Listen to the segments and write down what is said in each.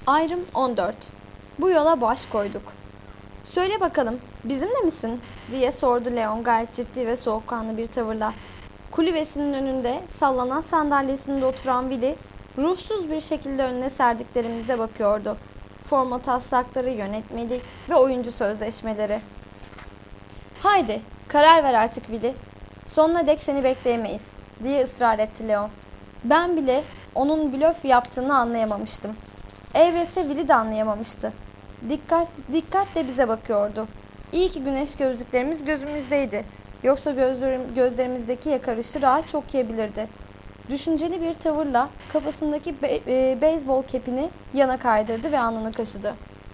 Ayrım 14. Bu yola baş koyduk. Söyle bakalım, bizimle misin? Diye sordu Leon gayet ciddi ve soğukkanlı bir tavırla. Kulübesinin önünde sallanan sandalyesinde oturan Willy, ruhsuz bir şekilde önüne serdiklerimize bakıyordu. Forma taslakları, yönetmelik ve oyuncu sözleşmeleri. Haydi, karar ver artık Willy. Sonuna dek seni bekleyemeyiz, diye ısrar etti Leon. Ben bile onun blöf yaptığını anlayamamıştım. Elbette Willy de anlayamamıştı. Dikkatle bize bakıyordu. İyi ki güneş gözlüklerimiz gözümüzdeydi. Yoksa gözlerimizdeki yakarışı rahat çok yiyebilirdi. Düşünceli bir tavırla kafasındaki beyzbol kepini yana kaydırdı ve alnını kaşıdı.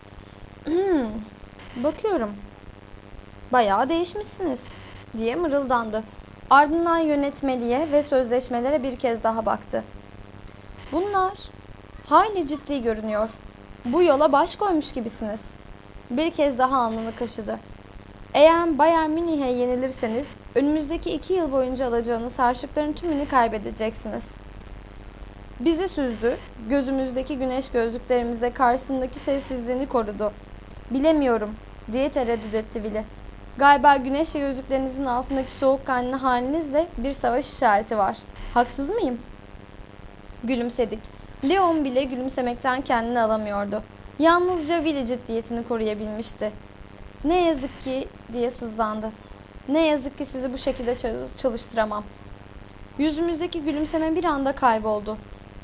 Bakıyorum. Bayağı değişmişsiniz, diye mırıldandı. Ardından yönetmeliğe ve sözleşmelere bir kez daha baktı. Bunlar hayli ciddi görünüyor. Bu yola baş koymuş gibisiniz. Bir kez daha alnını kaşıdı. Eğer Bayern Münih'e yenilirseniz önümüzdeki 2 yıl boyunca alacağınız harçlıkların tümünü kaybedeceksiniz. Bizi süzdü, gözümüzdeki güneş gözlüklerimizle karşısındaki sessizliğini korudu. Bilemiyorum, diye tereddüt etti Willy. Galiba güneş gözlüklerinizin altındaki soğukkanlı halinizle bir savaş işareti var. Haksız mıyım? Gülümsedik. Leon bile gülümsemekten kendini alamıyordu. Yalnızca Willy ciddiyetini koruyabilmişti. Ne yazık ki, diye sızlandı. Ne yazık ki sizi bu şekilde çalıştıramam. Yüzümüzdeki gülümseme bir anda kayboldu.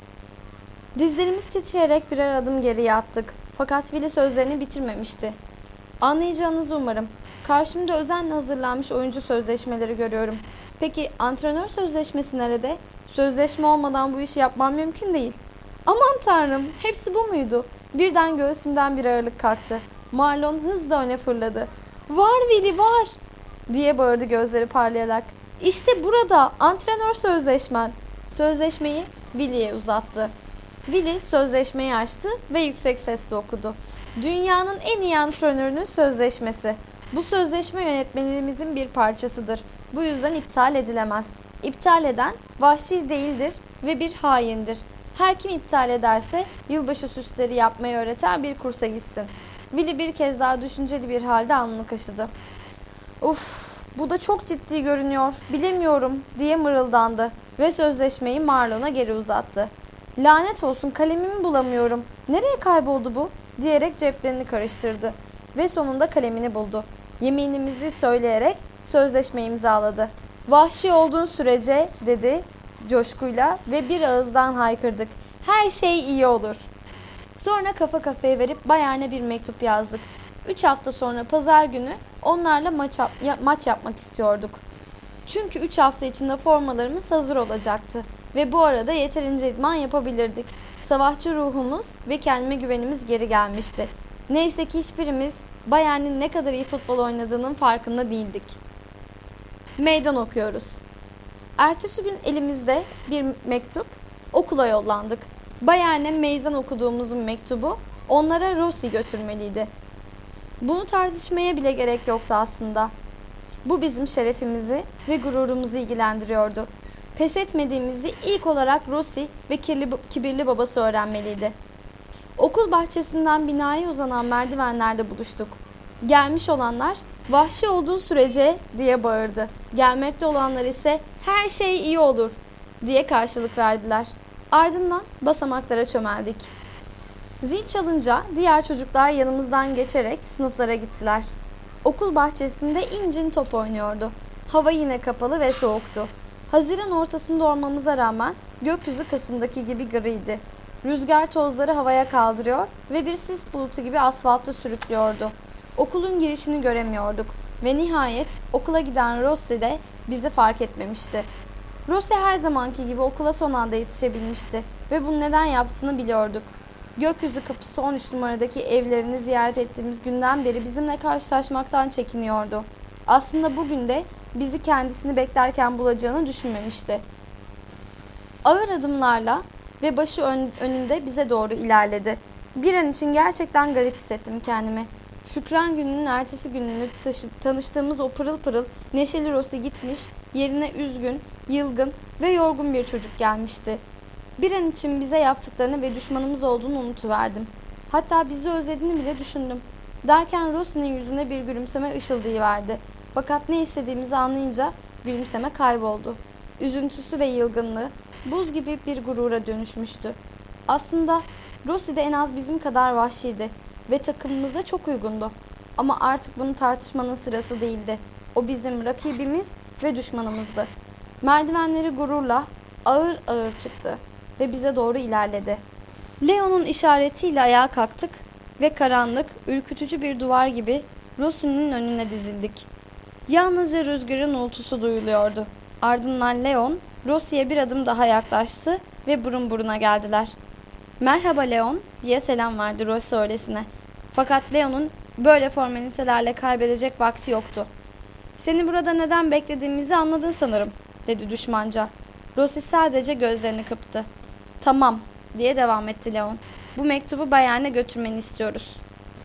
Dizlerimiz titreyerek birer adım geriye attık. Fakat Willy sözlerini bitirmemişti. Anlayacağınızı umarım. Karşımda özenle hazırlanmış oyuncu sözleşmeleri görüyorum. Peki antrenör sözleşmesi nerede? Sözleşme olmadan bu işi yapmam mümkün değil. Aman tanrım, hepsi bu muydu? Birden göğsümden bir ağırlık kalktı. Marlon hızla öne fırladı. Var Willy, var, diye bağırdı gözleri parlayarak. İşte burada antrenör sözleşmen. Sözleşmeyi Willy'ye uzattı. Willy sözleşmeyi açtı ve yüksek sesle okudu. Dünyanın en iyi antrenörünün sözleşmesi. Bu sözleşme yönetmenimizin bir parçasıdır. Bu yüzden iptal edilemez. İptal eden vahşi değildir ve bir haindir. Her kim iptal ederse yılbaşı süsleri yapmayı öğreten bir kursa gitsin. Willy bir kez daha düşünceli bir halde alnını kaşıdı. Uf, bu da çok ciddi görünüyor. Bilemiyorum, diye mırıldandı ve sözleşmeyi Marlon'a geri uzattı. Lanet olsun, kalemimi bulamıyorum. Nereye kayboldu bu? Diyerek ceplerini karıştırdı ve sonunda kalemini buldu. Yeminimizi söyleyerek sözleşmeyi imzaladı. Vahşi olduğun sürece, dedi coşkuyla ve bir ağızdan haykırdık. Her şey iyi olur. Sonra kafa kafaya verip Bayern'e bir mektup yazdık. 3 hafta sonra pazar günü onlarla maç yapmak istiyorduk. Çünkü 3 hafta içinde formalarımız hazır olacaktı ve bu arada yeterince idman yapabilirdik. Savaşçı ruhumuz ve kendime güvenimiz geri gelmişti. Neyse ki hiçbirimiz Bayern'in ne kadar iyi futbol oynadığının farkında değildik. Meydan okuyoruz. Ertesi gün elimizde bir mektup, okula yollandık. Bayern'e meydan okuduğumuzun mektubu onlara Rossi götürmeliydi. Bunu tartışmaya bile gerek yoktu aslında. Bu bizim şerefimizi ve gururumuzu ilgilendiriyordu. Pes etmediğimizi ilk olarak Rossi ve kibirli babası öğrenmeliydi. Okul bahçesinden binaya uzanan merdivenlerde buluştuk. Gelmiş olanlar vahşi olduğu sürece diye bağırdı. Gelmekte olanlar ise her şey iyi olur diye karşılık verdiler. Ardından basamaklara çömeldik. Zil çalınca diğer çocuklar yanımızdan geçerek sınıflara gittiler. Okul bahçesinde incin top oynuyordu. Hava yine kapalı ve soğuktu. Haziran ortasında olmamıza rağmen gökyüzü Kasım'daki gibi griydi. Rüzgar tozları havaya kaldırıyor ve bir sis bulutu gibi asfaltta sürüklüyordu. Okulun girişini göremiyorduk ve nihayet okula giden Rossi de bizi fark etmemişti. Rossi her zamanki gibi okula son anda yetişebilmişti ve bunu neden yaptığını biliyorduk. Gökyüzü kapısı 13 numaradaki evlerini ziyaret ettiğimiz günden beri bizimle karşılaşmaktan çekiniyordu. Aslında bugün de bizi kendisini beklerken bulacağını düşünmemişti. Ağır adımlarla ve başı önünde bize doğru ilerledi. Bir an için gerçekten garip hissettim kendimi. Şükran gününün ertesi gününü tanıştığımız o pırıl pırıl neşeli Rossi gitmiş, yerine üzgün, yılgın ve yorgun bir çocuk gelmişti. Bir an için bize yaptıklarını ve düşmanımız olduğunu unutuverdim. Hatta bizi özlediğini bile düşündüm. Derken Rossi'nin yüzüne bir gülümseme ışıldayıverdi. Fakat ne istediğimizi anlayınca gülümseme kayboldu. Üzüntüsü ve yılgınlığı buz gibi bir gurura dönüşmüştü. Aslında Rossi de en az bizim kadar vahşiydi ve takımımıza çok uygundu. Ama artık bunu tartışmanın sırası değildi. O bizim rakibimiz ve düşmanımızdı. Merdivenleri gururla ağır ağır çıktı ve bize doğru ilerledi. Leon'un işaretiyle ayağa kalktık ve karanlık, ürkütücü bir duvar gibi Rossi'nin önüne dizildik. Yalnızca rüzgarın uğultusu duyuluyordu. Ardından Leon, Rossi'ye bir adım daha yaklaştı ve burun buruna geldiler. "Merhaba Leon," diye selam verdi Rossi öylesine. Fakat Leon'un böyle formalitelerle kaybedecek vakti yoktu. "Seni burada neden beklediğimizi anladın sanırım," dedi düşmanca. Rossi sadece gözlerini kırptı. "Tamam," diye devam etti Leon. "Bu mektubu Bayern'e götürmeni istiyoruz."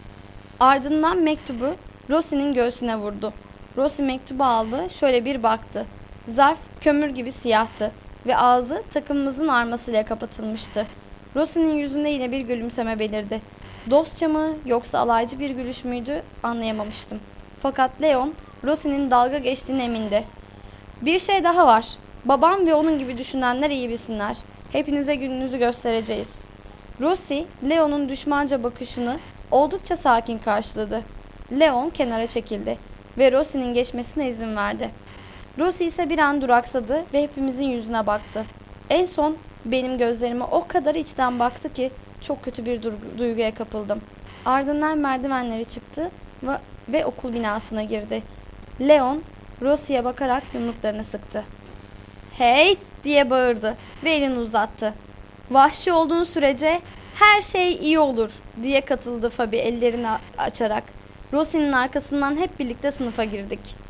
Ardından mektubu Rossi'nin göğsüne vurdu. Rossi mektubu aldı, şöyle bir baktı. Zarf kömür gibi siyahtı ve ağzı takımımızın armasıyla kapatılmıştı. Rossi'nin yüzünde yine bir gülümseme belirdi. Dostça mı yoksa alaycı bir gülüş müydü anlayamamıştım. Fakat Leon, Rossi'nin dalga geçtiğine emindi. "Bir şey daha var. Babam ve onun gibi düşünenler iyi bilsinler. Hepinize gününüzü göstereceğiz." Rossi, Leon'un düşmanca bakışını oldukça sakin karşıladı. Leon kenara çekildi ve Rossi'nin geçmesine izin verdi. Rossi ise bir an duraksadı ve hepimizin yüzüne baktı. En son benim gözlerime o kadar içten baktı ki çok kötü bir duyguya kapıldım. Ardından merdivenleri çıktı ve okul binasına girdi. Leon, Rossi'ye bakarak yumruklarını sıktı. "Hey!" diye bağırdı ve elini uzattı. "Vahşi olduğun sürece her şey iyi olur," diye katıldı Fabi ellerini açarak. Rossi'nin arkasından hep birlikte sınıfa girdik.